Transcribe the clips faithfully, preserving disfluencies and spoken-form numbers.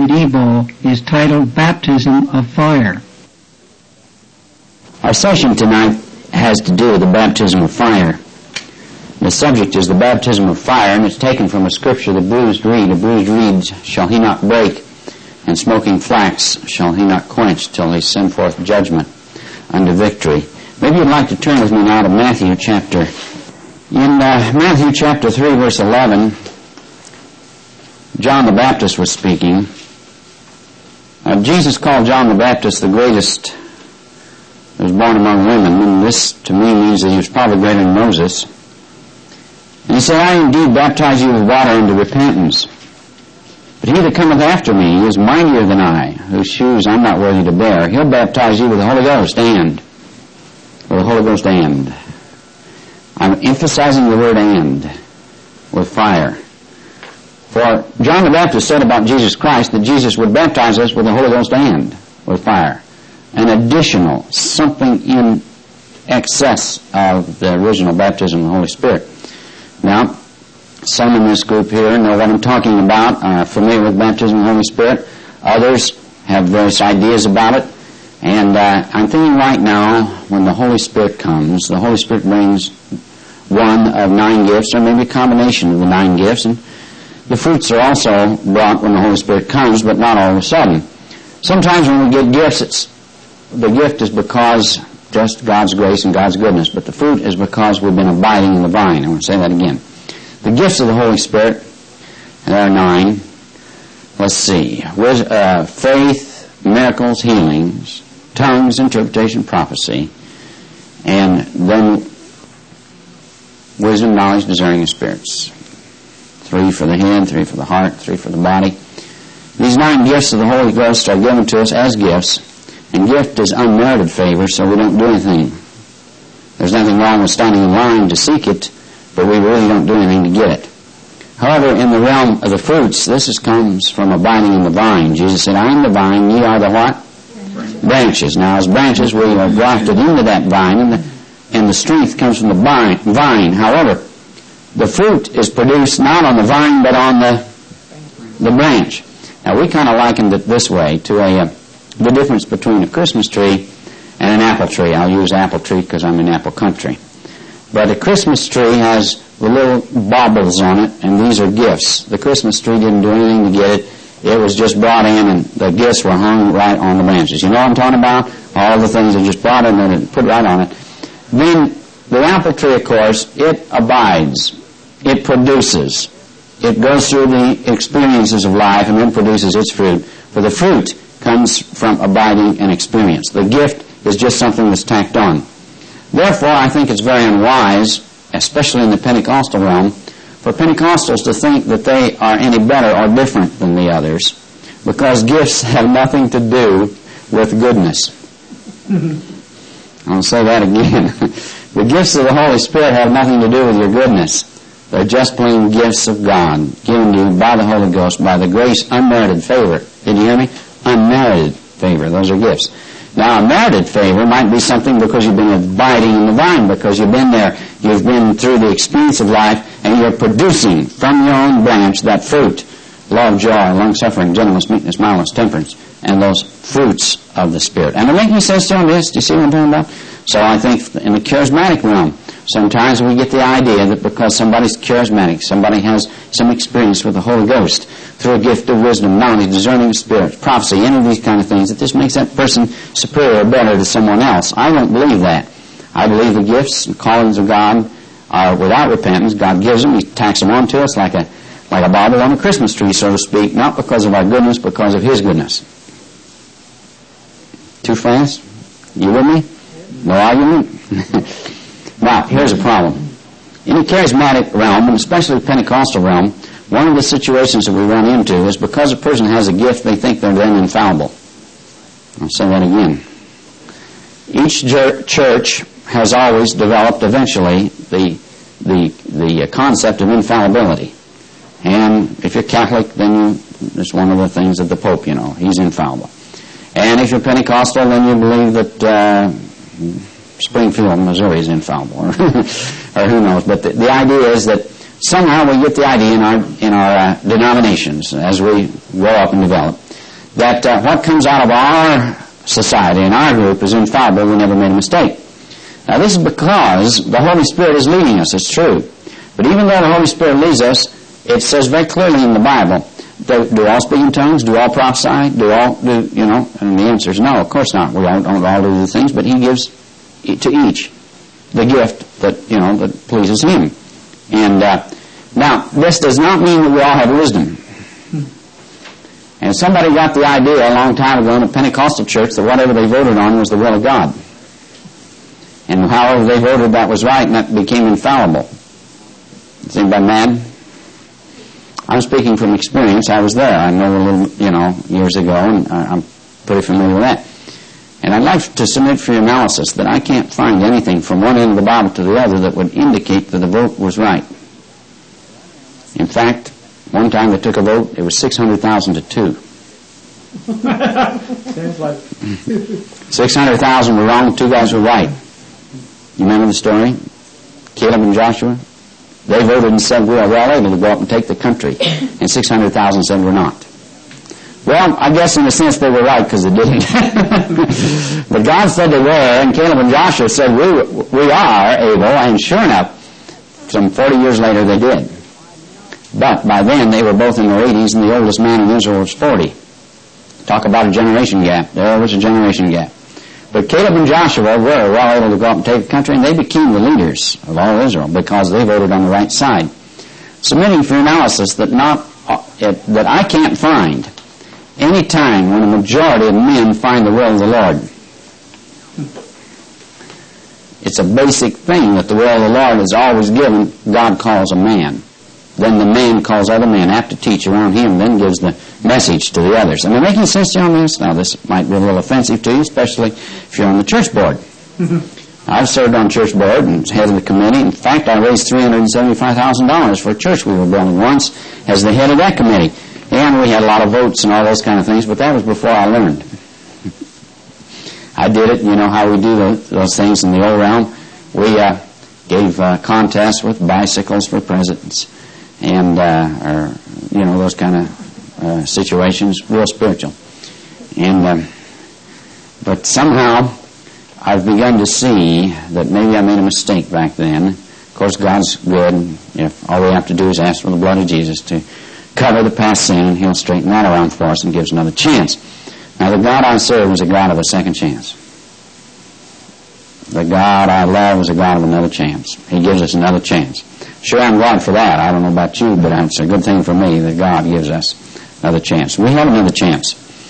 and Ebo is titled Baptism of Fire. Our session tonight has to do with the baptism of fire. The subject is the baptism of fire, and it's taken from a scripture, the bruised reed. A bruised reed shall he not break, and smoking flax shall he not quench, till he send forth judgment unto victory. Maybe you'd like to turn with me now to Matthew chapter. In uh, Matthew chapter three, verse eleven, John the Baptist was speaking. Uh, Jesus called John the Baptist the greatest that was born among women, and this to me means that he was probably greater than Moses. And he said, I indeed baptize you with water unto repentance. But he that cometh after me is mightier than I, whose shoes I'm not worthy to bear. He'll baptize you with the Holy Ghost and. With the Holy Ghost and. I'm emphasizing the word and. With fire. For John the Baptist said about Jesus Christ that Jesus would baptize us with the Holy Ghost and with fire. An additional, something in excess of the original baptism of the Holy Spirit. Now, some in this group here know what I'm talking about, are familiar with baptism of the Holy Spirit. Others have various ideas about it. And uh, I'm thinking right now, when the Holy Spirit comes, the Holy Spirit brings one of nine gifts, or maybe a combination of the nine gifts. And the fruits are also brought when the Holy Spirit comes, but not all of a sudden. Sometimes when we get gifts, it's the gift is because just God's grace and God's goodness, but the fruit is because we've been abiding in the vine. I want to say that again. The gifts of the Holy Spirit, there are nine. Let's see. With, uh, faith, miracles, healings, tongues, interpretation, prophecy, and then wisdom, knowledge, discerning of spirits. Three for the head, three for the heart, three for the body. These nine gifts of the Holy Ghost are given to us as gifts. And gift is unmerited favor, so we don't do anything. There's nothing wrong with standing in line to seek it, but we really don't do anything to get it. However, in the realm of the fruits, this is, comes from abiding in the vine. Jesus said, I am the vine, ye are the what? Branches. Now, as branches, we are grafted into that vine, and the, and the strength comes from the vine. vine. However, the fruit is produced not on the vine, but on the, the branch. Now, we kind of likened it this way to a... Uh, the difference between a Christmas tree and an apple tree. I'll use apple tree because I'm in apple country. But a Christmas tree has the little baubles on it, and these are gifts. The Christmas tree didn't do anything to get it. It was just brought in, and the gifts were hung right on the branches. You know what I'm talking about? All the things are just brought in and put right on it. Then the apple tree, of course, it abides. It produces. It goes through the experiences of life and then produces its fruit. For the fruit comes from abiding and experience. The gift is just something that's tacked on. Therefore, I think it's very unwise, especially in the Pentecostal realm, for Pentecostals to think that they are any better or different than the others, because gifts have nothing to do with goodness. I'll say that again. The gifts of the Holy Spirit have nothing to do with your goodness. They're just plain gifts of God, given to you by the Holy Ghost, by the grace, unmerited favor. Did you hear me? Unmerited favor. Those are gifts. Now, a merited favor might be something because you've been abiding in the vine, because you've been there, you've been through the experience of life, and you're producing from your own branch that fruit, love, joy, long-suffering, gentleness, meekness, mildness, temperance, and those fruits of the Spirit. And it makes me say so on this. Do you see what I'm talking about? So I think in the charismatic realm, sometimes we get the idea that because somebody's charismatic, somebody has some experience with the Holy Ghost through a gift of wisdom, knowledge, discerning of spirits, prophecy, any of these kind of things, that this makes that person superior or better to someone else. I don't believe that. I believe the gifts and callings of God are without repentance. God gives them. He tacks them onto us like a like a bauble on a Christmas tree, so to speak, not because of our goodness, because of His goodness. Too fast? You with me? No argument? Now, here's a problem. In the charismatic realm, and especially the Pentecostal realm, one of the situations that we run into is because a person has a gift, they think they're then infallible. I'll say that again. Each church has always developed eventually the the the concept of infallibility. And if you're Catholic, then you, it's one of the things of the Pope, you know, he's infallible. And if you're Pentecostal, then you believe that uh, Springfield, Missouri is infallible, or, or who knows. But the, the idea is that somehow we get the idea in our in our uh, denominations as we grow up and develop that uh, what comes out of our society and our group is infallible. We never made a mistake. Now this is because the Holy Spirit is leading us. It's true. But even though the Holy Spirit leads us, it says very clearly in the Bible, do, do all speak in tongues? Do all prophesy? Do all do, you know? And the answer is no, of course not. We all, don't all do the things, but He gives to each the gift that, you know, that pleases Him. And uh, now, this does not mean that we all have wisdom. And somebody got the idea a long time ago in a Pentecostal church that whatever they voted on was the will of God. And however they voted, that was right, and that became infallible. Is anybody mad? I'm speaking from experience. I was there. I know a little, you know, years ago, and I'm pretty familiar with that. And I'd like to submit for your analysis that I can't find anything from one end of the Bible to the other that would indicate that the vote was right. In fact, one time they took a vote, it was six hundred thousand to two. Sounds like six hundred thousand were wrong, two guys were right. You remember the story? Caleb and Joshua? They voted and said, we are well able to go up and take the country. And six hundred thousand said we're not. Well, I guess in a sense they were right because they didn't. But God said they were, and Caleb and Joshua said we, we are able, and sure enough, some forty years later they did. But by then they were both in their eighties, and the oldest man in Israel was forty. Talk about a generation gap. There was a generation gap. But Caleb and Joshua were well able to go up and take the country, and they became the leaders of all Israel because they voted on the right side. Submitting for analysis that not uh, it, that I can't find any time when a majority of men find the will of the Lord. It's a basic thing that the will of the Lord is always given. God calls a man. Then the man calls other men apt to teach around him, then gives the message to the others. Am I making sense to you on this? Now, this might be a little offensive to you, especially if you're on the church board. I've served on church board and was head of the committee. In fact, I raised three hundred seventy-five thousand dollars for a church we were building once as the head of that committee. And we had a lot of votes and all those kind of things, but that was before I learned. I did it, you know how we do those, those things in the old realm. We uh, gave uh, contests with bicycles for presidents. And, uh, or, you know, those kind of uh, situations, real spiritual. And, um, but somehow I've begun to see that maybe I made a mistake back then. Of course, God's good. If all we have to do is ask for the blood of Jesus to cover the past sin, and He'll straighten that around for us and give us another chance. Now, the God I serve is a God of a second chance. The God I love is a God of another chance. He gives us another chance. Sure, I'm glad for that. I don't know about you, but it's a good thing for me that God gives us another chance. We have another chance.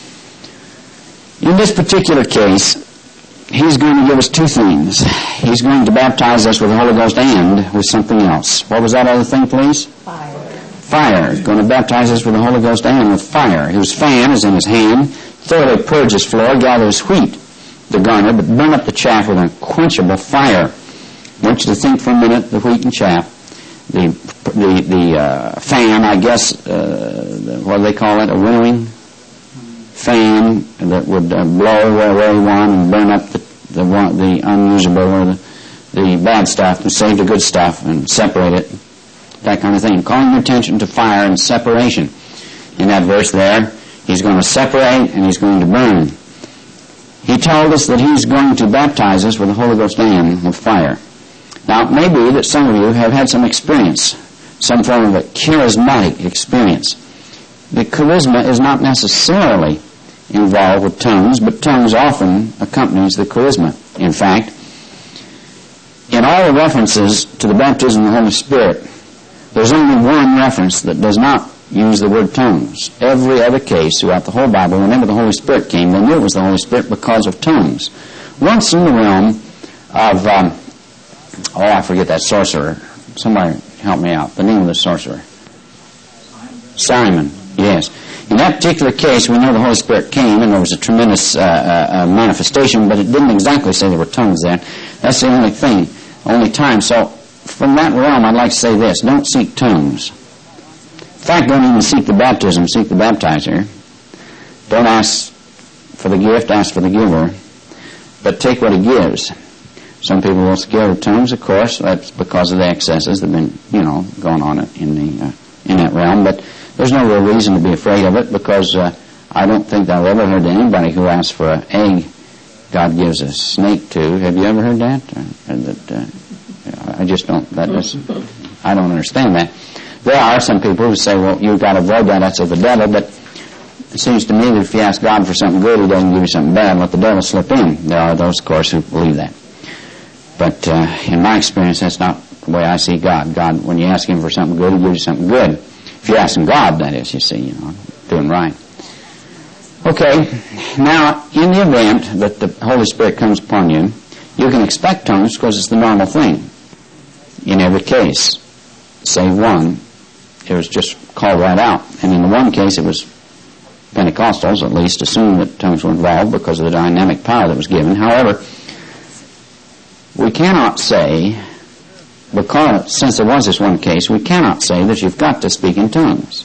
In this particular case, He's going to give us two things. He's going to baptize us with the Holy Ghost and with something else. What was that other thing, please? fire. Fire. He's going to baptize us with the Holy Ghost and with fire. His fan is in His hand. Thoroughly purge His floor, gather His wheat, the garner, but burn up the chaff with unquenchable fire. I want you to think for a minute, the wheat and chaff. The the the uh, fan, I guess, uh, what do they call it? A winnowing fan that would uh, blow where you want and burn up the the, one, the unusable or the, the bad stuff and save the good stuff and separate it, that kind of thing. Calling your attention to fire and separation. In that verse there, He's going to separate and He's going to burn. He told us that He's going to baptize us with the Holy Ghost and with fire. Now, it may be that some of you have had some experience, some form of a charismatic experience. The charisma is not necessarily involved with tongues, but tongues often accompanies the charisma. In fact, in all the references to the baptism of the Holy Spirit, there's only one reference that does not use the word tongues. Every other case throughout the whole Bible, whenever the Holy Spirit came, they knew it was the Holy Spirit because of tongues. Once in the realm of... Um, Oh, I forget that sorcerer. Somebody help me out. The name of the sorcerer. Simon. Yes. In that particular case, we know the Holy Spirit came and there was a tremendous uh, uh, manifestation, but it didn't exactly say there were tongues there. That's the only thing, only time. So from that realm, I'd like to say this. Don't seek tongues. In fact, don't even seek the baptism. Seek the baptizer. Don't ask for the gift. Ask for the giver. But take what He gives. Some people will scare of tongues, of course. That's because of the excesses that have been, you know, going on in the uh, in that realm. But there's no real reason to be afraid of it because uh, I don't think I've ever heard anybody who asks for an egg, God gives a snake to. Have you ever heard that? Uh, that uh, I just don't, that is, I don't understand that. There are some people who say, well, you've got to avoid that, that's of the devil, but it seems to me that if you ask God for something good, He doesn't give you something bad, let the devil slip in. There are those, of course, who believe that. But uh, in my experience, that's not the way I see God. God, when you ask Him for something good, He gives you something good. If you ask Him God, that is, you see, you know, doing right. Okay, now, in the event that the Holy Spirit comes upon you, you can expect tongues because it's the normal thing. In every case, save one, it was just called right out. And in the one case, it was Pentecostals, at least, assumed that tongues were involved because of the dynamic power that was given. However, we cannot say, because since there was this one case, we cannot say that you've got to speak in tongues.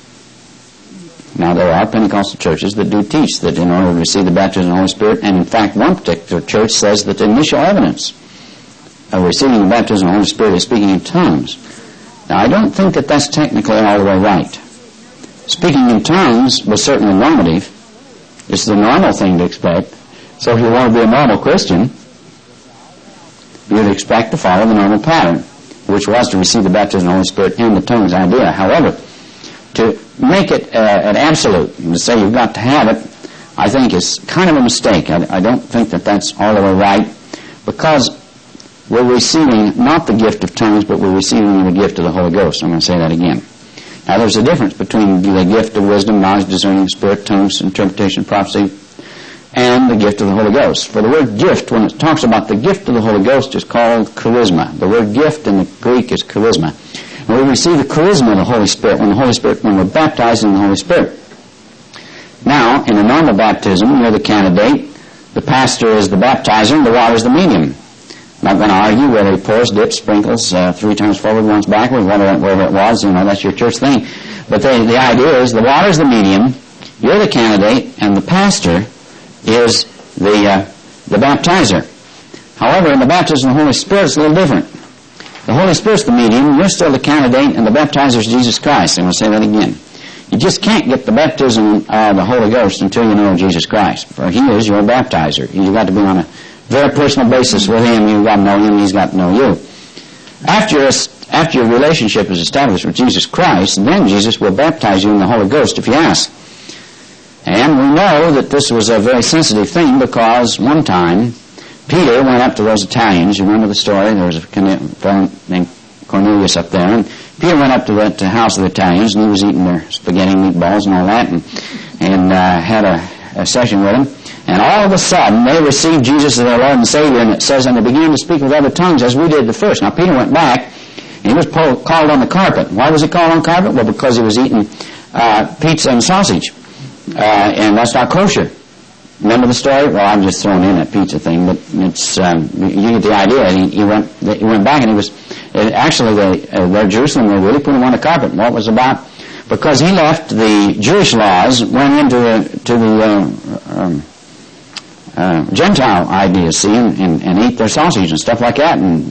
Now, there are Pentecostal churches that do teach that in order to receive the baptism of the Holy Spirit, and in fact, one particular church says that the initial evidence of receiving the baptism of the Holy Spirit is speaking in tongues. Now, I don't think that that's technically all the way right. Speaking in tongues was certainly normative. It's the normal thing to expect. So if you want to be a normal Christian, you'd expect to follow the normal pattern, which was to receive the baptism of the Holy Spirit and the tongues idea. However, to make it uh, an absolute, and to say you've got to have it, I think is kind of a mistake. I, I don't think that that's all the way right, because we're receiving not the gift of tongues, but we're receiving the gift of the Holy Ghost. I'm going to say that again. Now, there's a difference between the gift of wisdom, knowledge, discerning of spirit, tongues, interpretation, prophecy, and the gift of the Holy Ghost. For the word gift, when it talks about the gift of the Holy Ghost, is called charisma. The word gift in the Greek is charisma. And we receive the charisma of the Holy Spirit when the Holy Spirit, when we're baptized in the Holy Spirit. Now, in a normal baptism, you're the candidate, the pastor is the baptizer, and the water is the medium. I'm not going to argue whether he pours, dips, sprinkles, uh, three times forward, once backward, whatever, whatever it was, you know, that's your church thing. But the, the idea is the water is the medium, you're the candidate, and the pastor is the uh, the baptizer. However, in the baptism of the Holy Spirit, it's a little different. The Holy Spirit's the medium, you're still the candidate, and the baptizer is Jesus Christ. I'm going to say that again. You just can't get the baptism of the Holy Ghost until you know Jesus Christ. For He is your baptizer. You've got to be on a very personal basis with Him. You've got to know Him, He's got to know you. After, your, after your relationship is established with Jesus Christ, then Jesus will baptize you in the Holy Ghost if you ask. And we know that this was a very sensitive thing because one time Peter went up to those Italians. You remember the story? There was a fellow named Cornelius up there. And Peter went up to that house of the Italians, and he was eating their spaghetti meatballs and all that, and, and uh, had a, a session with them. And all of a sudden, they received Jesus as their Lord and Savior, and it says, and they began to speak with other tongues as we did the first. Now, Peter went back, and he was pulled, called on the carpet. Why was he called on the carpet? Well, because he was eating uh, pizza and sausage. Uh, and that's not kosher. Remember the story? Well, I'm just throwing in that pizza thing, but it's um, you get the idea. He, he went he went back, and he was uh, actually they uh, there Jerusalem. They really put him on the carpet. What was about? Because he left the Jewish laws, went into the to the uh, um, uh, Gentile ideas, see, and, and, and eat their sausage and stuff like that, and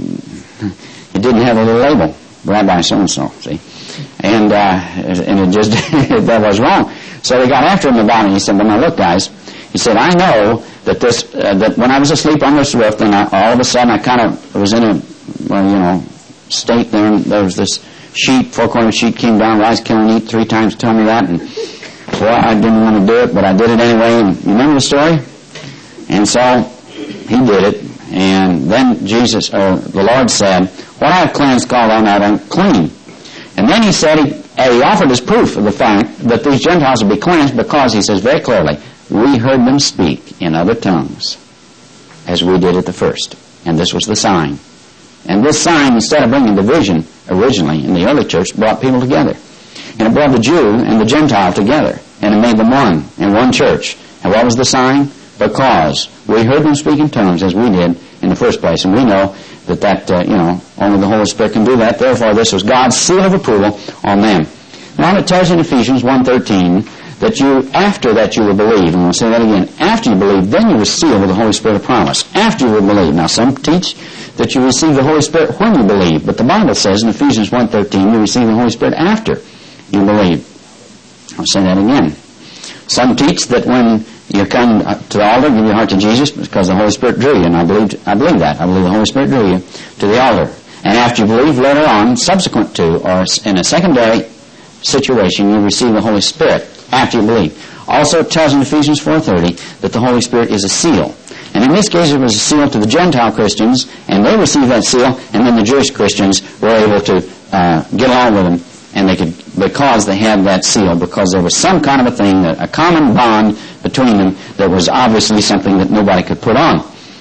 it didn't have a little label, Rabbi so and so, see, and uh, and it just that was wrong. So they got after him about it, and he said, well, now look, guys, he said, I know that this, uh, that when I was asleep on this roof, then I, all of a sudden I kind of was in a, well, you know, state there, and there was this sheet, four-cornered sheet came down, rise, kill, and eat, three times tell me that, and, well, I didn't want to do it, but I did it anyway, and you remember the story? And so, he did it, and then Jesus, or the Lord said, what I have cleansed, call thou not unclean. And then he said, he, he offered as proof of the fact that these Gentiles would be cleansed because, he says very clearly, we heard them speak in other tongues as we did at the first. And this was the sign. And this sign, instead of bringing division originally in the early church, brought people together. And it brought the Jew and the Gentile together. And it made them one in one church. And what was the sign? Because we heard them speak in tongues as we did in the first place. And we know that, that uh, you know, only the Holy Spirit can do that. Therefore, this was God's seal of approval on them. Now it tells you in Ephesians one thirteen that you, after that you will believe, and we'll say that again, after you believe, then you receive with the Holy Spirit of promise. After you will believe. Now some teach that you receive the Holy Spirit when you believe, but the Bible says in Ephesians one thirteen you receive the Holy Spirit after you believe. I'll say that again. Some teach that when you come to the altar, give your heart to Jesus because the Holy Spirit drew you, and I believe I believe that. I believe the Holy Spirit drew you to the altar. And after you believe, later on, subsequent to, or in a secondary situation, you receive the Holy Spirit after you believe. Also, it tells in Ephesians four thirty that the Holy Spirit is a seal. And in this case, it was a seal to the Gentile Christians, and they received that seal, and then the Jewish Christians were able to uh, get along with them, and they could, because they had that seal, because there was some kind of a thing, a common bond between them that was obviously something that nobody could put on.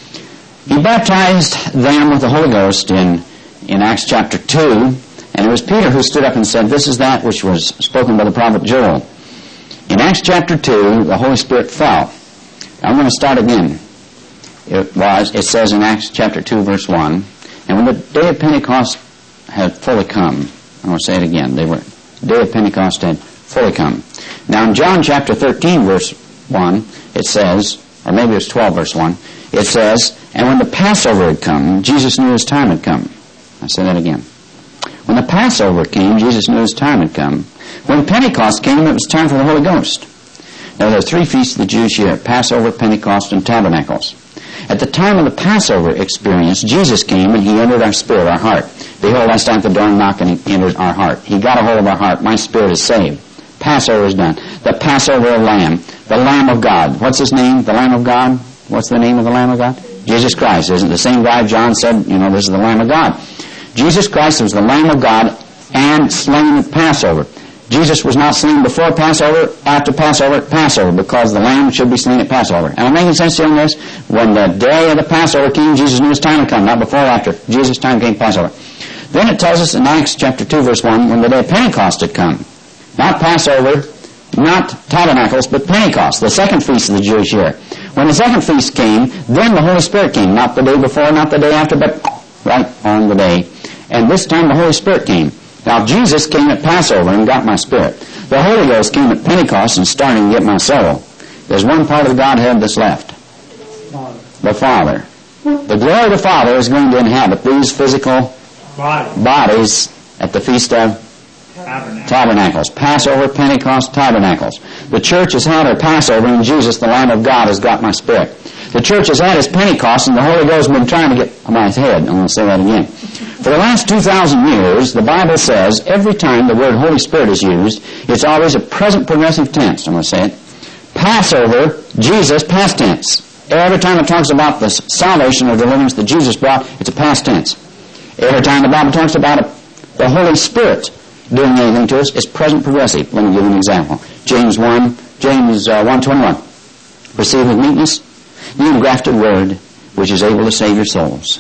He baptized them with the Holy Ghost in, in Acts chapter two, and it was Peter who stood up and said, this is that which was spoken by the prophet Joel. In Acts chapter two, the Holy Spirit fell. I'm going to start again. It was, it says in Acts chapter two, verse one, and when the day of Pentecost had fully come, I'm going to say it again, they were, the day of Pentecost had fully come. Now in John chapter thirteen, verse one, it says, or maybe it's twelve, verse one, it says, and when the Passover had come, Jesus knew his time had come. I say that again. When the Passover came, Jesus knew his time had come. When Pentecost came, it was time for the Holy Ghost. Now there are three feasts of the Jewish year, Passover, Pentecost, and Tabernacles. At the time of the Passover experience, Jesus came and he entered our spirit, our heart. Behold, I stand at the door and knock, and he entered our heart. He got a hold of our heart. My spirit is saved. Passover is done. The Passover Lamb, the Lamb of God. What's his name? The Lamb of God? What's the name of the Lamb of God? Jesus Christ. Isn't the same guy John said, you know, this is the Lamb of God. Jesus Christ was the Lamb of God and slain at Passover. Jesus was not slain before Passover, after Passover, at Passover, because the Lamb should be slain at Passover. Am I making sense to you on this? When the day of the Passover came, Jesus knew his time had come, not before or after. Jesus' time came Passover. Then it tells us in Acts chapter two, verse one, when the day of Pentecost had come. Not Passover, not Tabernacles, but Pentecost, the second feast of the Jewish year. When the second feast came, then the Holy Spirit came, not the day before, not the day after, but right on the day. And this time the Holy Spirit came. Now, Jesus came at Passover and got my spirit. The Holy Ghost came at Pentecost and started to get my soul. There's one part of the Godhead that's left. Father. The Father. The glory of the Father is going to inhabit these physical Body. bodies at the Feast of Tabernacles. Tabernacles. Passover, Pentecost, Tabernacles. The church has had her Passover, and Jesus, the Lamb of God, has got my spirit. The church has had his Pentecost, and the Holy Ghost has been trying to get my head. I'm going to say that again. For the last two thousand years, the Bible says every time the word Holy Spirit is used, it's always a present progressive tense. I'm going to say it. Passover, Jesus, past tense. Every time it talks about the salvation or deliverance that Jesus brought, it's a past tense. Every time the Bible talks about it, the Holy Spirit doing anything to us, it's present progressive. Let me give you an example. James one, James uh, one twenty-one. Receive with meekness the engrafted word, which is able to save your souls.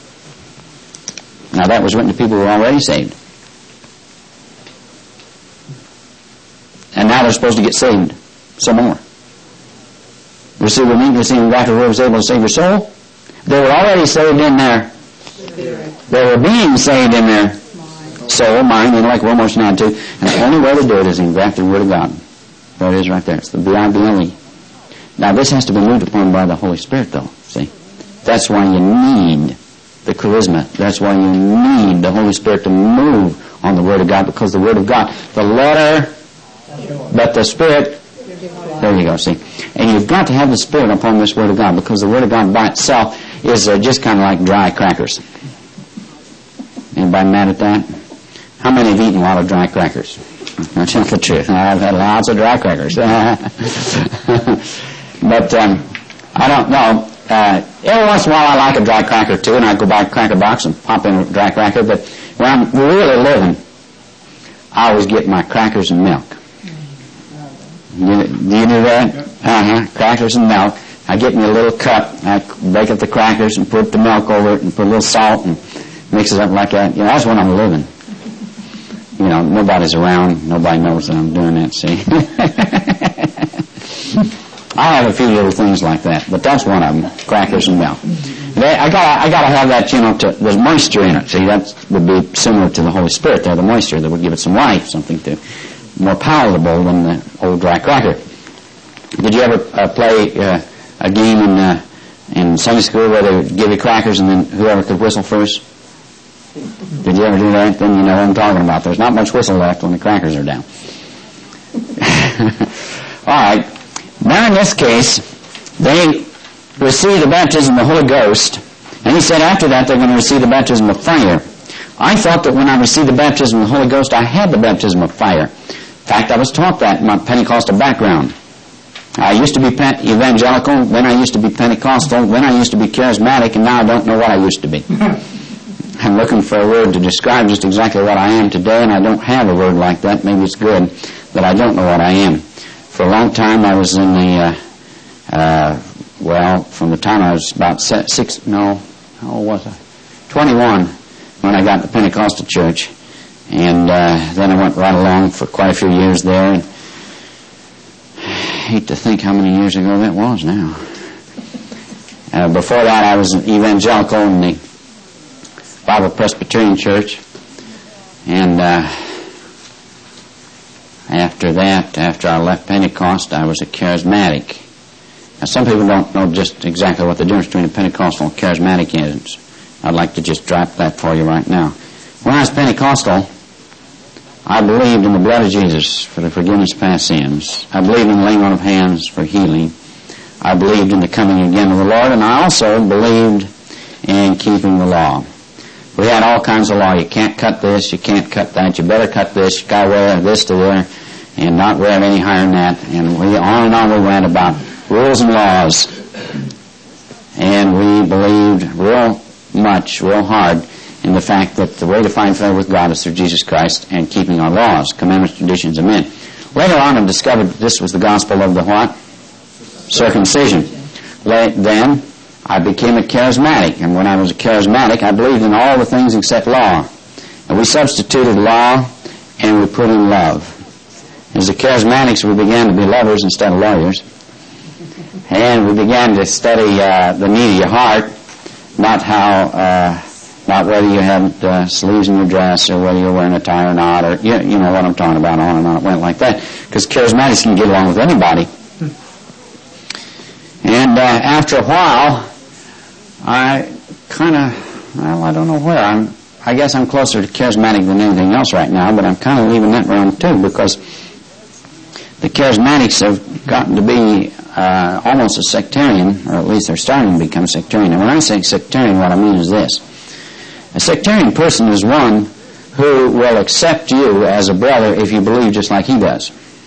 Now that was written to people who were already saved. And now they're supposed to get saved some more. Receive with meekness the engrafted word, which is able to save your soul. They were already saved in their Spirit. They were being saved in their soul, mind, intellect, will, emotion, attitude. And the only way to do it is the engrafted word of God. There it is right there. It's the B I B L E. Now this has to be moved upon by the Holy Spirit, though. See? That's why you need the charisma. That's why you need the Holy Spirit to move on the Word of God, because the Word of God, the letter, but the Spirit, there you go, see. And you've got to have the Spirit upon this Word of God, because the Word of God by itself is uh, just kind of like dry crackers. Anybody mad at that? How many have eaten a lot of dry crackers? I'll tell you the truth. I've had lots of dry crackers. But um, I don't know. Uh, every once in a while I like a dry cracker too, and I go buy a cracker box and pop in a dry cracker. But when I'm really living, I always get my crackers and milk. You, do you do that? Uh-huh. Crackers and milk. I get me a little cup. I break up the crackers and put the milk over it and put a little salt and mix it up like that. You know, that's when I'm living. You know, nobody's around. Nobody knows that I'm doing that, see. I have a few little things like that, but that's one of them, crackers and milk. They, I gotta, I gotta have that, you know, to, there's moisture in it. See, that would be similar to the Holy Spirit there, the moisture that would give it some life, something to, more palatable than the old dry cracker. Did you ever uh, play uh, a game in, uh, in Sunday school where they would give you crackers and then whoever could whistle first? Did you ever do that? Then you know what I'm talking about. There's not much whistle left when the crackers are down. All right. Now in this case, they received the baptism of the Holy Ghost, and he said after that they're going to receive the baptism of fire. I thought that when I received the baptism of the Holy Ghost, I had the baptism of fire. In fact, I was taught that in my Pentecostal background. I used to be evangelical, then I used to be Pentecostal, then I used to be charismatic, and now I don't know what I used to be. I'm looking for a word to describe just exactly what I am today, and I don't have a word like that. Maybe it's good that I don't know what I am. For a long time I was in the, uh, uh, well, from the time I was about six, no, how old was I? twenty-one when I got to the Pentecostal church. And uh, then I went right along for quite a few years there. And I hate to think how many years ago that was now. Uh, before that I was an evangelical in the Bible Presbyterian Church. And uh, after that, after I left Pentecost, I was a charismatic. Now, some people don't know just exactly what the difference between a Pentecostal and charismatic is. I'd like to just drop that for you right now. When I was Pentecostal, I believed in the blood of Jesus for the forgiveness of past sins. I believed in the laying on of hands for healing. I believed in the coming again of the Lord, and I also believed in keeping the law. We had all kinds of law. You can't cut this, you can't cut that, you better cut this, you got to wear this to there, and not wear any higher than that. And we on and on we went about rules and laws. And we believed real much, real hard, in the fact that the way to find favor with God is through Jesus Christ and keeping our laws, commandments, traditions, and men. Later on I discovered that this was the gospel of the what? Circumcision. Late then, I became a charismatic, and when I was a charismatic, I believed in all the things except law. And we substituted law and we put in love. As the charismatics, we began to be lovers instead of lawyers. And we began to study uh, the need of your heart, not how, uh, not whether you had uh, sleeves in your dress or whether you're wearing a tie or not, or you, you know what I'm talking about, on and on. It went like that. Because charismatics can get along with anybody. And uh, after a while, I kind of, well, I don't know where. I'm, I guess I'm closer to charismatic than anything else right now, but I'm kind of leaving that around too, because the charismatics have gotten to be uh, almost a sectarian, or at least they're starting to become sectarian. And when I say sectarian, what I mean is this. A sectarian person is one who will accept you as a brother if you believe just like he does.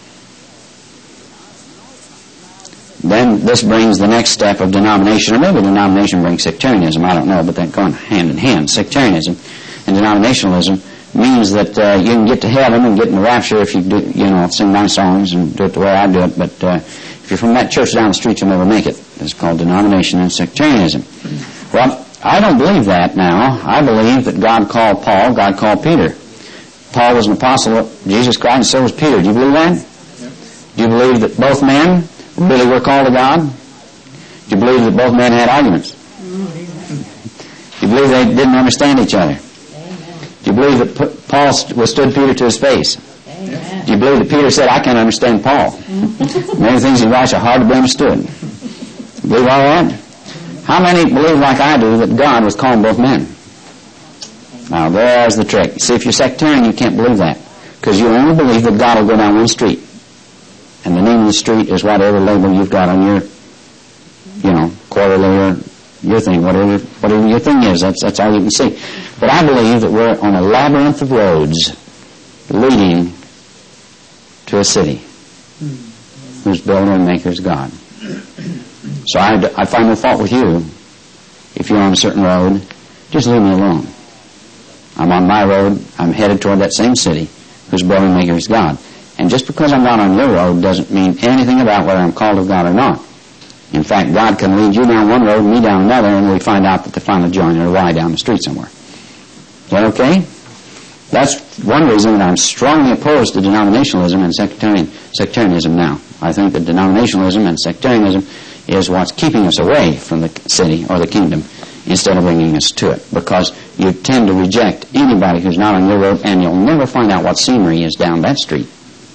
Then this brings the next step of denomination, or maybe denomination brings sectarianism, I don't know, but they're going hand in hand. Sectarianism and denominationalism means that uh, you can get to heaven and get in the rapture if you do, you know, sing my songs and do it the way I do it, but uh, if you're from that church down the street, you'll never make it. It's called denomination and sectarianism. Well, I don't believe that now. I believe that God called Paul, God called Peter. Paul was an apostle of Jesus Christ, and so was Peter. Do you believe that? Do you believe that both men really were called to God? Do you believe that both men had arguments? Do you believe they didn't understand each other? Do you believe that Paul withstood Peter to his face? Amen. Do you believe that Peter said, I can't understand Paul? Many things he writes are hard to be understood. Do you believe all that? How many believe like I do that God was calling both men? Now there's the trick. See, if you're sectarian, you can't believe that. Because you only believe that God will go down one street. And the name of the street is whatever label you've got on your, you know, quarterly or your thing, whatever whatever your thing is. That's that's all you can see. But I believe that we're on a labyrinth of roads leading to a city whose builder and maker is God. So I, I find no fault with you if you're on a certain road. Just leave me alone. I'm on my road. I'm headed toward that same city whose builder and maker is God. And just because I'm not on your road doesn't mean anything about whether I'm called of God or not. In fact, God can lead you down one road and me down another, and we find out that they finally join or lie down the street somewhere. Is that okay? That's one reason that I'm strongly opposed to denominationalism and sectarian, sectarianism now. I think that denominationalism and sectarianism is what's keeping us away from the city or the kingdom instead of bringing us to it, because you tend to reject anybody who's not on your road, and you'll never find out what scenery is down that street.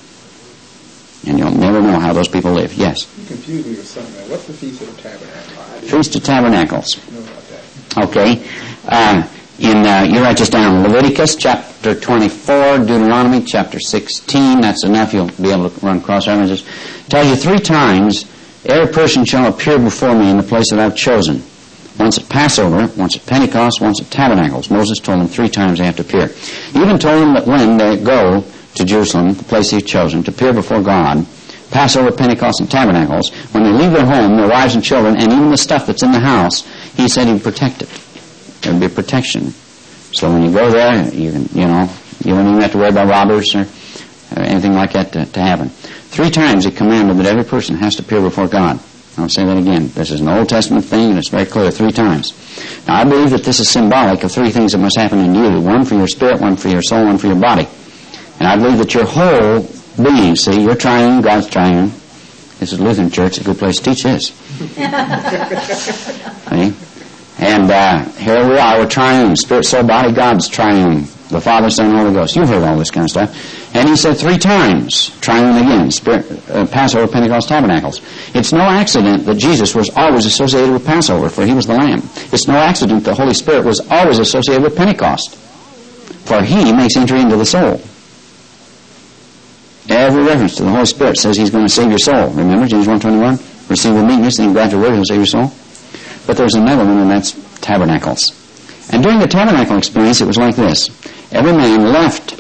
And you'll never know how those people live. Yes? You confused me with something. What's the Feast of the Tabernacles? Feast of Tabernacles. I know about that. Okay. Uh, in uh, you write this down. Leviticus chapter twenty-four, Deuteronomy chapter sixteen. That's enough. You'll be able to run cross references. Tell you three times Every person shall appear before me in the place that I've chosen. Once at Passover, once at Pentecost, once at Tabernacles. Moses told them three times they have to appear. He even told them that when they go to Jerusalem, the place he's chosen, to appear before God, Passover, Pentecost, and Tabernacles, when they leave their home, their wives and children, and even the stuff that's in the house, he said he'd protect it. There would be protection. So when you go there, you can, you know, you don't even have to worry about robbers or, or anything like that to, to happen. Three times he commanded that every person has to appear before God. I'll say that again. This is an Old Testament thing, and it's very clear, three times. Now, I believe that this is symbolic of three things that must happen in you. One for your spirit, one for your soul, one for your body. And I believe that your whole being, see, you're triune, God's triune. This is Lutheran Church, a good place to teach this. See? And uh, here we are, we're triune. Spirit, soul, body, God's triune. The Father, Son, and Holy Ghost. You've heard all this kind of stuff. And he said three times, triune again, Spirit, uh, Passover, Pentecost, Tabernacles. It's no accident that Jesus was always associated with Passover, for he was the Lamb. It's no accident the Holy Spirit was always associated with Pentecost, for he makes entry into the soul. Every reference to the Holy Spirit says he's going to save your soul. Remember, James one twenty-one? Receive with meekness, then grant your word, he'll save your soul. But there's another one, and that's Tabernacles. And during the tabernacle experience, it was like this. Every man left.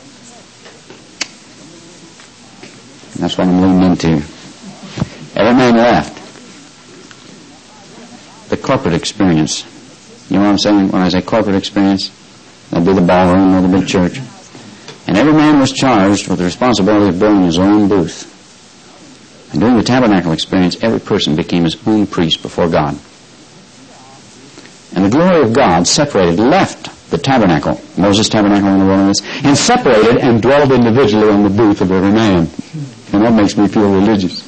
That's what I'm leaning into. Every man left the corporate experience. You know what I'm saying when I say corporate experience? That'd be the ballroom or the big church. And every man was charged with the responsibility of building his own booth. And during the tabernacle experience, every person became his own priest before God. And the glory of God separated, left the tabernacle, Moses' tabernacle in the wilderness, and separated and dwelled individually in the booth of every man. And that makes me feel religious.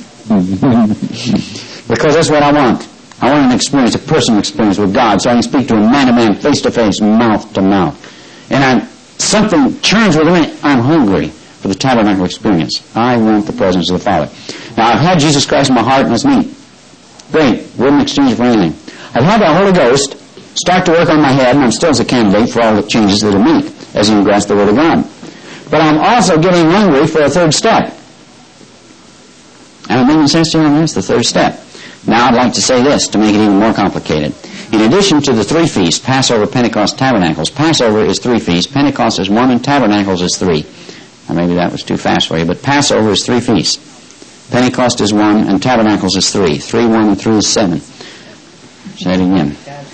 Because that's what I want. I want an experience, a personal experience with God, so I can speak to him man to man, face to face, mouth to mouth. And I'm, something churns within me. I'm hungry for the tabernacle experience. I want the presence of the Father. Now, I've had Jesus Christ in my heart, and that's neat. Great. Wouldn't exchange for anything. I've had the Holy Ghost start to work on my head, and I'm still as a candidate for all the changes that are made as you grasp the Word of God. But I'm also getting hungry for a third step. And it making sense to you on this? The third step. Now I'd like to say this to make it even more complicated. In addition to the three feasts, Passover, Pentecost, Tabernacles, Passover is three feasts, Pentecost is one, and Tabernacles is three. Now maybe that was too fast for you, but Passover is three feasts. Pentecost is one, and Tabernacles is three. Three, one, and three is seven. Say it again.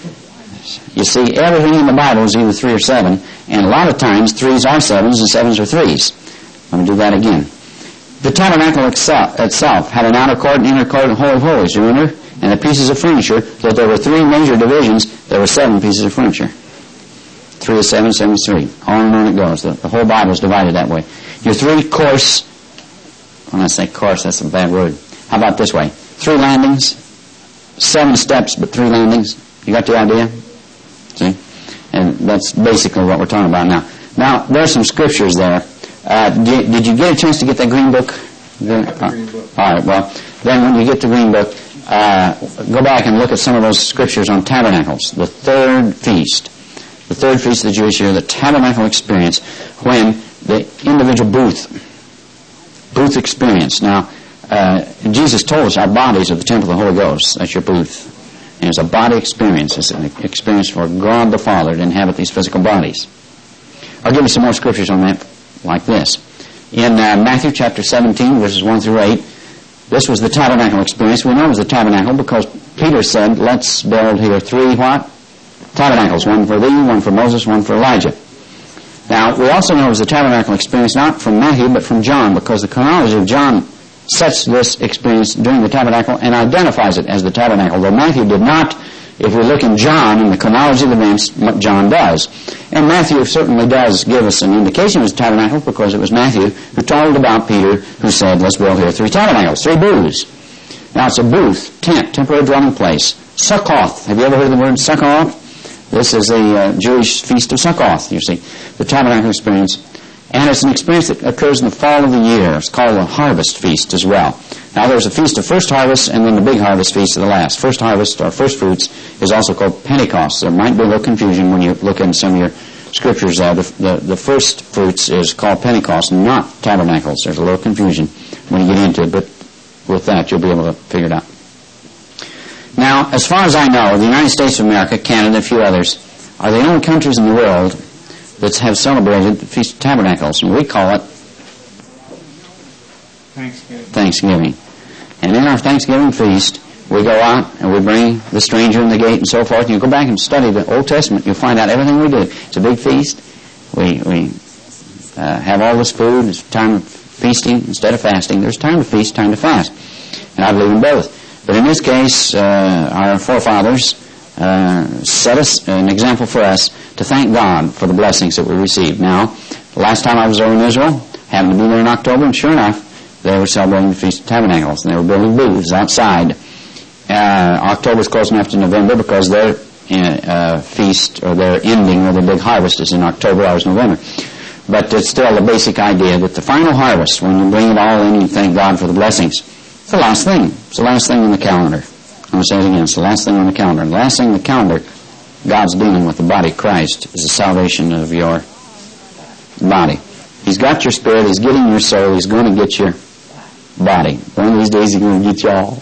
You see, everything in the Bible is either three or seven, and a lot of times threes are sevens and sevens are threes. Let me do that again. The tabernacle itself, itself had an outer court, an inner court, and holy of holies, you remember? And the pieces of furniture, so there were three major divisions, there were seven pieces of furniture. Three is seven, seven is three. On and on it goes. The, the whole Bible is divided that way. Your three course, when I say course, that's a bad word. How about this way? Three landings, seven steps, but three landings. You got the idea? See? And that's basically what we're talking about now. Now, there's some scriptures there. Uh, did, did you get a chance to get that green book? The, uh, green book. All right, well, then when you get the green book, uh, go back and look at some of those scriptures on tabernacles. The third feast. The third feast of the Jewish year, the tabernacle experience, when the individual booth, booth experience. Now, uh, Jesus told us our bodies are the temple of the Holy Ghost. That's your booth. And it's a body experience. It's an experience for God the Father to inhabit these physical bodies. I'll give you some more scriptures on that, like this. In uh, Matthew chapter seventeen, verses one through eight, this was the tabernacle experience. We know it was the tabernacle because Peter said, let's build here three what? Tabernacles. One for thee, one for Moses, one for Elijah. Now, we also know it was the tabernacle experience not from Matthew, but from John, because the chronology of John sets this experience during the tabernacle and identifies it as the tabernacle, though Matthew did not. If we look in John, in the chronology of events, John does. And Matthew certainly does give us an indication of the tabernacle, because it was Matthew who told about Peter, who said, let's build here three tabernacles, three booths. Now, it's a booth, tent, temporary dwelling place. Sukkoth. Have you ever heard the word Sukkoth? This is a uh, Jewish feast of Sukkoth, you see, the tabernacle experience. And it's an experience that occurs in the fall of the year. It's called a harvest feast as well. Now, there's a feast of first harvest and then the big harvest feast of the last. First harvest, or first fruits, is also called Pentecost. There might be a little confusion when you look in some of your scriptures there. The, the, the first fruits is called Pentecost, not tabernacles. There's a little confusion when you get into it. But with that, you'll be able to figure it out. Now, as far as I know, the United States of America, Canada, and a few others are the only countries in the world that have celebrated the Feast of Tabernacles, and we call it Thanksgiving. Thanksgiving. And in our Thanksgiving feast, we go out and we bring the stranger in the gate and so forth. And you go back and study the Old Testament, you'll find out everything we do. It's a big feast. We we uh, have all this food. It's time of feasting instead of fasting. There's time to feast, time to fast. And I believe in both. But in this case, uh, our forefathers uh, set us an example for us to thank God for the blessings that we received. Now, the last time I was over in Israel, happened to be there in October, and sure enough, they were celebrating the Feast of Tabernacles, and they were building booths outside. Uh, October's close enough to November because their uh, feast, or their ending, or their big harvest is in October, ours November. But it's still the basic idea that the final harvest, when you bring it all in, you thank God for the blessings. It's the last thing. It's the last thing on the calendar. I'm going to say it again. It's the last thing on the calendar. And the last thing on the calendar, God's dealing with the body of Christ, is the salvation of your body. He's got your spirit. He's getting your soul. He's going to get your body. One of these days he's going to get you all.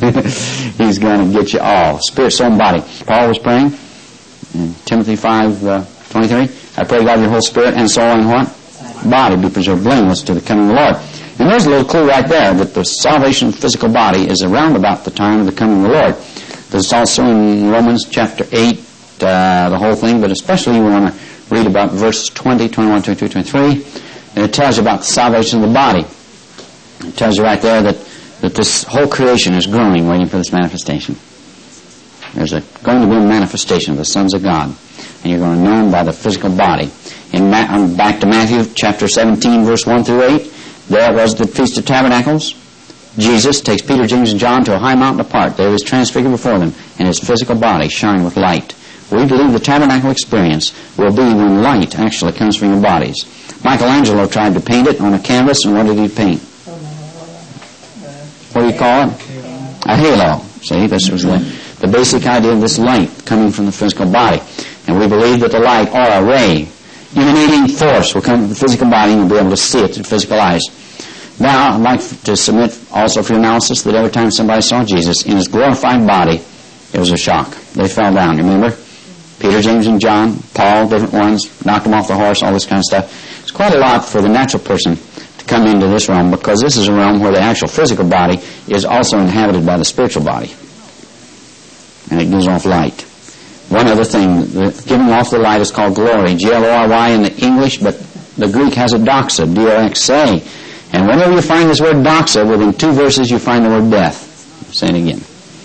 He's going to get you all. Spirit, soul, and body. Paul was praying in Timothy five twenty-three. I pray God your whole spirit and soul and what? Body be preserved blameless to the coming of the Lord. And there's a little clue right there that the salvation of the physical body is around about the time of the coming of the Lord. There's also in Romans chapter eight, uh, the whole thing, but especially you want to read about verses twenty, twenty-one, twenty-two, twenty-three, and it tells you about the salvation of the body. It tells you right there that, that this whole creation is growing, waiting for this manifestation. There's a, going to be a manifestation of the sons of God, and you're going to know them by the physical body. In Ma- um, back to Matthew chapter seventeen, verse one through eight, there was the Feast of Tabernacles. Jesus takes Peter, James, and John to a high mountain apart. There he was transfigured before them, and his physical body shined with light. We believe the tabernacle experience will be when light actually comes from your bodies. Michelangelo tried to paint it on a canvas, and what did he paint? What do you call it? A halo. See, this was the, the basic idea of this light coming from the physical body. And we believe that the light, or a ray, emanating force, will come from the physical body and you'll be able to see it with physical eyes. Now, I'd like to submit also for analysis that every time somebody saw Jesus in his glorified body, it was a shock. They fell down, remember? Peter, James, and John, Paul, different ones, knocked them off the horse, all this kind of stuff. It's quite a lot for the natural person to come into this realm, because this is a realm where the actual physical body is also inhabited by the spiritual body. And it gives off light. One other thing, the giving off the light is called glory, G L O R Y in the English, but the Greek has a doxa, D O X A. And whenever you find this word doxa, within two verses you find the word death. I'll say it again.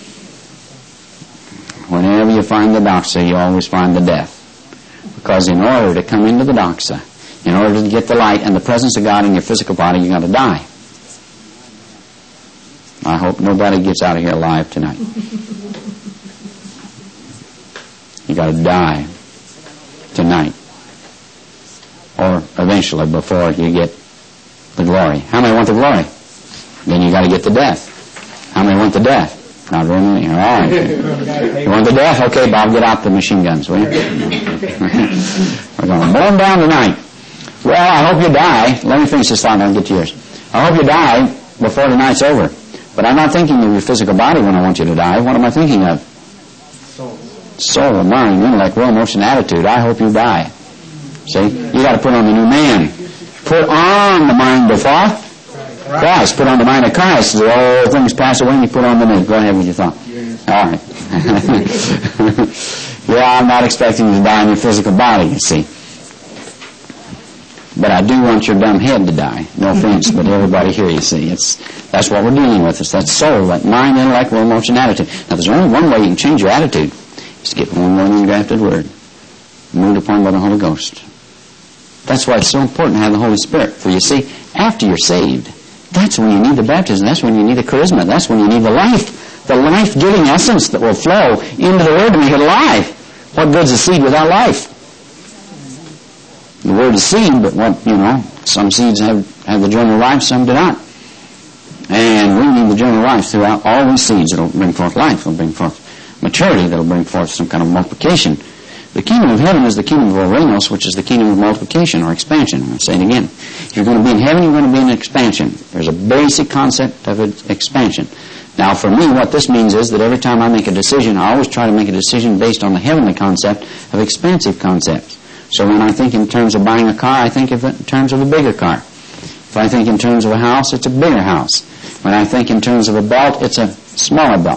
Whenever you find the doxa, you always find the death. Because in order to come into the doxa, in order to get the light and the presence of God in your physical body, you've got to die. I hope nobody gets out of here alive tonight. You've got to die tonight. Or eventually before you get the glory. How many want the glory? Then you got to get the death. How many want the death? Not very many. All right. You want the death? Okay, Bob, get out the machine guns, will you? We're going to burn down tonight. Well, I hope you die. Let me finish this thought and I'll get to yours. I hope you die before the night's over. But I'm not thinking of your physical body when I want you to die. What am I thinking of? Soul. Soul, mind, intellect, will, emotion, attitude. I hope you die. See? You got to put on the new man. Put on the mind of what? Christ. Put on the mind of Christ. The old things pass away and you put on the new. Go ahead with your thought. All right. Yeah, I'm not expecting you to die in your physical body, you see. But I do want your dumb head to die. No offense, but everybody here, you see. It's that's what we're dealing with. It's that soul, that mind, intellect, will, emotion, attitude. Now, there's only one way you can change your attitude. Is to get one more engrafted word, moved upon by the Holy Ghost. That's why it's so important to have the Holy Spirit. For you see, after you're saved, that's when you need the baptism. That's when you need the charisma. That's when you need the life. The life-giving essence that will flow into the Word to make it alive. What good's a seed without life? The Word is seed, but what, you know, some seeds have, have the germ of life, some do not. And we need the germ of life throughout all these seeds. It'll bring forth life. It'll bring forth maturity. That'll bring forth some kind of multiplication. The kingdom of heaven is the kingdom of Oranos, which is the kingdom of multiplication or expansion. I'll say it again. If you're going to be in heaven, you're going to be in expansion. There's a basic concept of expansion. Now, for me, what this means is that every time I make a decision, I always try to make a decision based on the heavenly concept of expansive concepts. So when I think in terms of buying a car, I think of it in terms of a bigger car. If I think in terms of a house, it's a bigger house. When I think in terms of a belt, it's a smaller belt.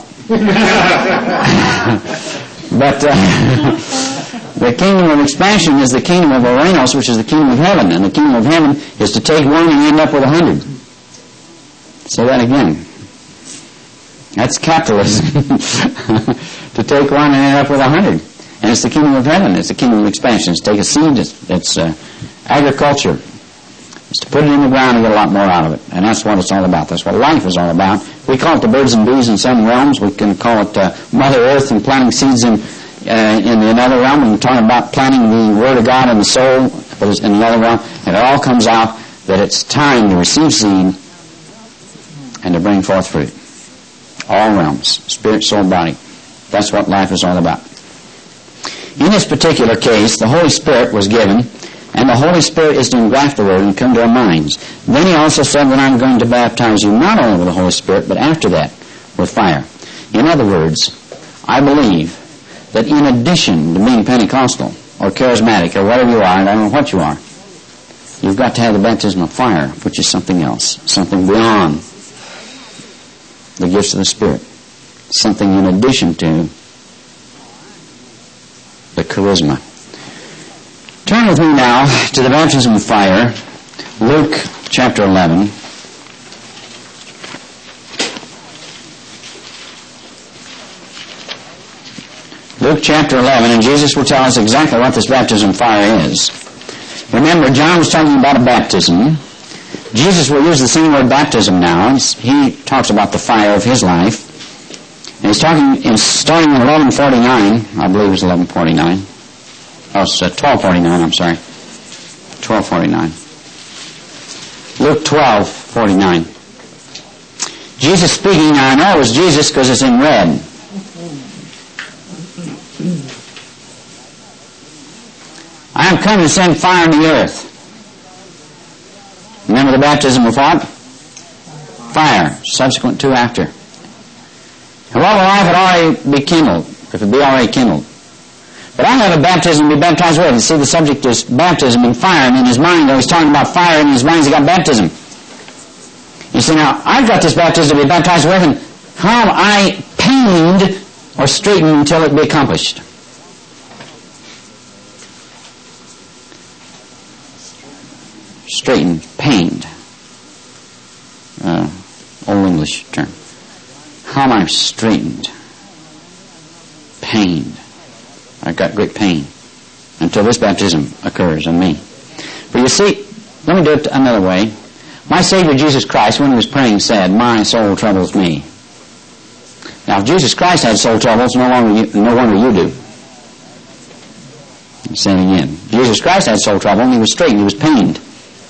But uh, the kingdom of expansion is the kingdom of Oranos, which is the kingdom of heaven. And the kingdom of heaven is to take one and end up with a hundred. Say that again. That's capitalism. To take one and end up with a hundred. And it's the kingdom of heaven. It's the kingdom of expansion. It's to take a seed. It's, it's uh, agriculture. It's to put it in the ground and get a lot more out of it. And that's what it's all about. That's what life is all about. We call it the birds and bees in some realms. We can call it uh, Mother Earth and planting seeds in uh, in another realm. And we're talking about planting the Word of God in the soul in another realm. And it all comes out that it's time to receive seed and to bring forth fruit. All realms. Spirit, soul, body. That's what life is all about. In this particular case, the Holy Spirit was given, and the Holy Spirit is to engraft the Word and come to our minds. Then he also said that I'm going to baptize you not only with the Holy Spirit, but after that, with fire. In other words, I believe that in addition to being Pentecostal, or charismatic, or whatever you are, and I don't know what you are, you've got to have the baptism of fire, which is something else, something beyond the gifts of the Spirit, something in addition to the charisma. Turn with me now to the baptism of fire, Luke chapter eleven. Luke chapter eleven, and Jesus will tell us exactly what this baptism of fire is. Remember, John was talking about a baptism. Jesus will use the same word baptism now. He talks about the fire of his life. And he's talking, in, starting in eleven forty-nine, I believe it was eleven forty-nine. Oh, it's uh, twelve forty-nine, I'm sorry. twelve forty-nine. Luke twelve forty-nine. Jesus speaking, now I know it was Jesus because it's in red. I am come to send fire on the earth. Remember the baptism of what? Fire, subsequent to after. And what will life had already be kindled, if it be already kindled. But I have a baptism to be baptized with. And see, the subject is baptism and fire. And in his mind, he's talking about fire, and in his mind he's got baptism. You see, now, I've got this baptism to be baptized with, and how am I pained or straightened until it be accomplished? Straightened, pained. Uh, old English term. How am I straightened? Pained. I've got great pain until this baptism occurs in me. But you see, let me do it another way. My Savior Jesus Christ, when he was praying, said, "My soul troubles me." Now, if Jesus Christ had soul troubles, no wonder you, no wonder you do. I'm saying it again. Jesus Christ had soul trouble, and he was straightened, he was pained.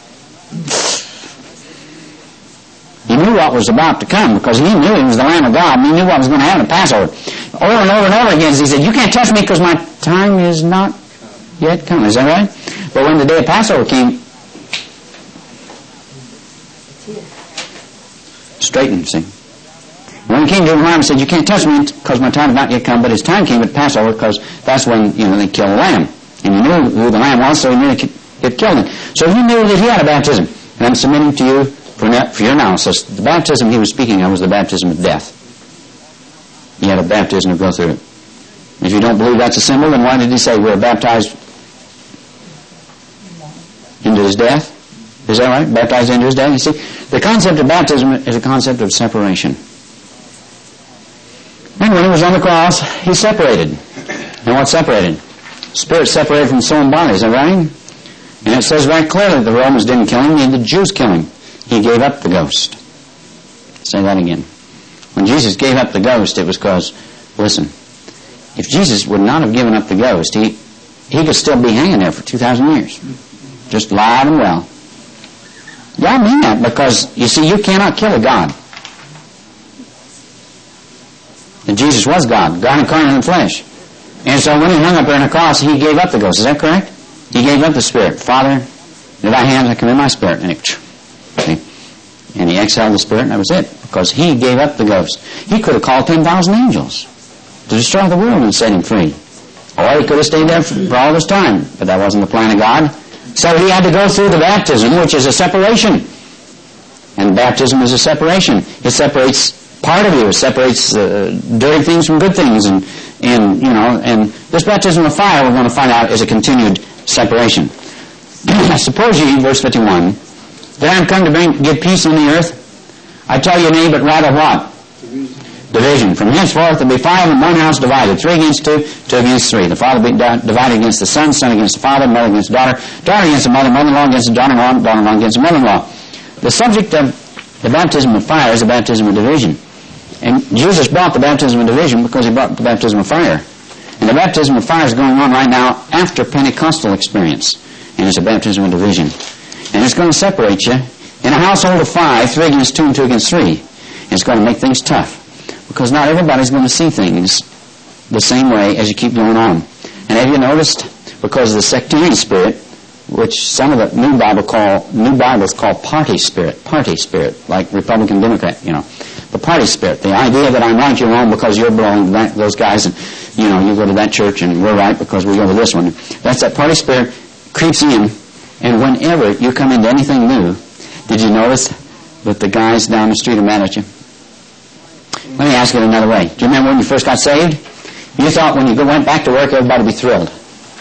He knew what was about to come, because he knew he was the Lamb of God, and he knew what was going to happen at Passover. Over and over and over again, he said, "You can't touch me because my time is not yet come." Is that right? But when the day of Passover came, straightened, see. When he came to him, he said, "You can't touch me because my time is not yet come." But his time came at Passover, because that's when, you know, they killed the lamb. And he knew who the lamb was, so he knew he could kill him. So he knew that he had a baptism. And I'm submitting to you for, for your analysis. The baptism he was speaking of was the baptism of death. He had a baptism to go through. If you don't believe that's a symbol, then why did he say we're baptized into his death? Is that right? Baptized into his death? You see, the concept of baptism is a concept of separation. And when he was on the cross, he separated. And what separated? Spirit separated from soul and body. Is that right? And it says right clearly the Romans didn't kill him, and the Jews killed him. He gave up the ghost. Say that again. When Jesus gave up the ghost, it was because, listen, if Jesus would not have given up the ghost, he, he could still be hanging there for two thousand years. Just alive and well. Yeah, I mean that, because, you see, you cannot kill a God. And Jesus was God, God incarnate in the flesh. And so when he hung up there on the cross, he gave up the ghost. Is that correct? He gave up the spirit. Father, into thy hands I commend my spirit. And, it, see? And he exhaled the spirit, and that was it. Because he gave up the ghost. He could have called ten thousand angels to destroy the world and set him free. Or he could have stayed there for, for all this time. But that wasn't the plan of God. So he had to go through the baptism, which is a separation. And baptism is a separation. It separates part of you. It separates uh, dirty things from good things. And, and, you know, and this baptism of fire, we're going to find out, is a continued separation. Suppose ye, verse fifty-one, that I am come to bring, give peace on the earth. I tell you nay, but rather what? Division. Division. From henceforth there be five in one house divided, three against two, two against three. The father be divided against the son, son against the father, mother against the daughter, daughter against the mother, mother-in-law against the daughter-in-law, daughter-in-law against the mother-in-law. The subject of the baptism of fire is the baptism of division. And Jesus brought the baptism of division because he brought the baptism of fire. And the baptism of fire is going on right now after Pentecostal experience. And it's a baptism of division. And it's going to separate you. In a household of five, three against two and two against three, it's going to make things tough. Because not everybody's going to see things the same way as you keep going on. And have you noticed, because of the sectarian spirit, which some of the new Bible call new Bibles call party spirit, party spirit, like Republican, Democrat, you know, the party spirit, the idea that I'm right, you're wrong because you're belonging to that, those guys, and you know, you go to that church and we're right because we go to this one. That's that party spirit creeps in, and whenever you come into anything new, did you notice that the guys down the street are mad at you? Let me ask it another way. Do you remember when you first got saved? You thought when you went back to work, everybody would be thrilled.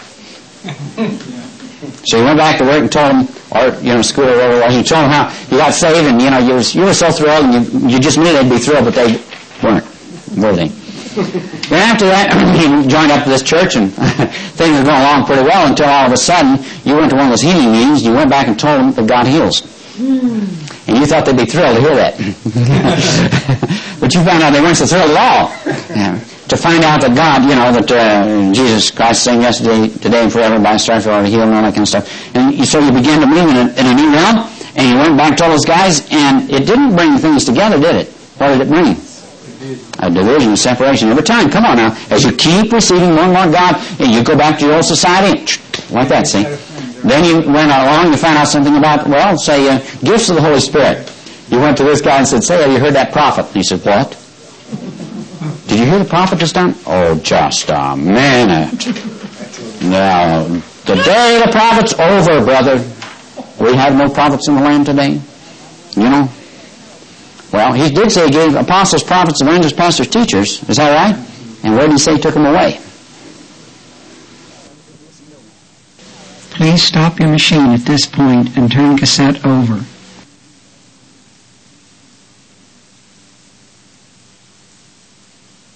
So you went back to work and told them, or, you know, school or whatever it was, you told them how you got saved, and, you know, you, was, you were so thrilled, and you, you just knew they'd be thrilled, but they weren't, were they? Then after that, you joined up to this church, and things were going along pretty well until all of a sudden you went to one of those healing meetings, and you went back and told them that God heals. And you thought they'd be thrilled to hear that. But you found out they weren't so thrilled at all. Yeah. To find out that God, you know, that uh, Jesus Christ saying yesterday, today, and forever, by stripes are already healed, and all that kind of stuff. And you, so you began to move in a, in a new realm, and you went back to all those guys, and it didn't bring things together, did it? What did it bring? A division, a separation. Every time, come on now, as you keep receiving more and more God, and you go back to your old society, like that, see? Then you went along, you found out something about, well, say, uh, gifts of the Holy Spirit. You went to this guy and said, say, have you heard that prophet? And he said, what? Did you hear the prophet just done? Oh, just a minute. Now, the day of the prophet's over, brother. We have no prophets in the land today. You know? Well, he did say he gave apostles, prophets, evangelists, pastors, teachers. Is that right? And where did he say he took them away? Please stop your machine at this point and turn cassette over.